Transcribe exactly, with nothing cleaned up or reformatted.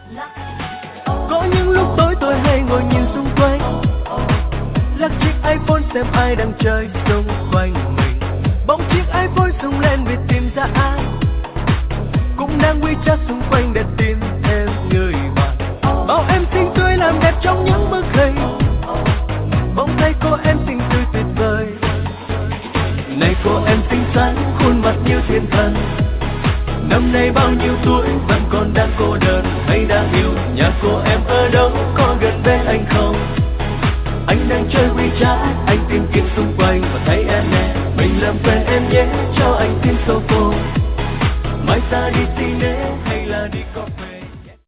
Có những lúc tối tôi hay ngồi nhìn xung quanh, lắc chiếc iPhone xem ai đang chơi xung quanh mình. Bỗng chiếc iPhone rung lên vì tìm ra ai cũng đang WeChat xung quanh để tìm thêm người bạn. Bao em xinh tươi làm đẹp trong những bức hình, bỗng thấy cô em xinh tươi tuyệt vời. Này cô em xinh xắn, khuôn mặt như thiên thần, năm nay bao nhiêu tuổi vẫn còn đang cô đơn hay đã yêu? Nhà cô em ở đâu, có gần bên anh không? Anh đang chơi WeChat, anh tìm kiếm